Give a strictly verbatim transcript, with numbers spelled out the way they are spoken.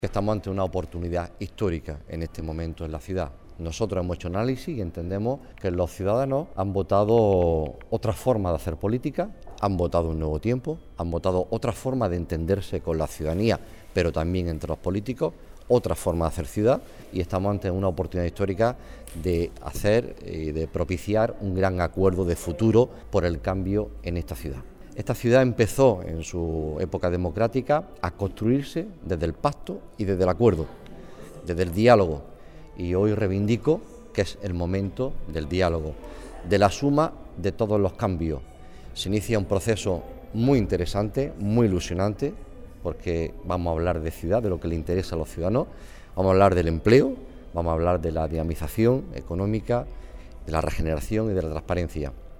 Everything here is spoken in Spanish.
Estamos ante una oportunidad histórica en este momento en la ciudad. Nosotros hemos hecho análisis y entendemos que los ciudadanos han votado otra forma de hacer política, han votado un nuevo tiempo, han votado otra forma de entenderse con la ciudadanía, pero también entre los políticos, otra forma de hacer ciudad, y estamos ante una oportunidad histórica de hacer y de propiciar un gran acuerdo de futuro por el cambio en esta ciudad. Esta ciudad empezó en su época democrática a construirse desde el pacto y desde el acuerdo, desde el diálogo, y hoy reivindico que es el momento del diálogo, de la suma de todos los cambios. Se inicia un proceso muy interesante, muy ilusionante, porque vamos a hablar de ciudad, de lo que le interesa a los ciudadanos, vamos a hablar del empleo, vamos a hablar de la dinamización económica, de la regeneración y de la transparencia.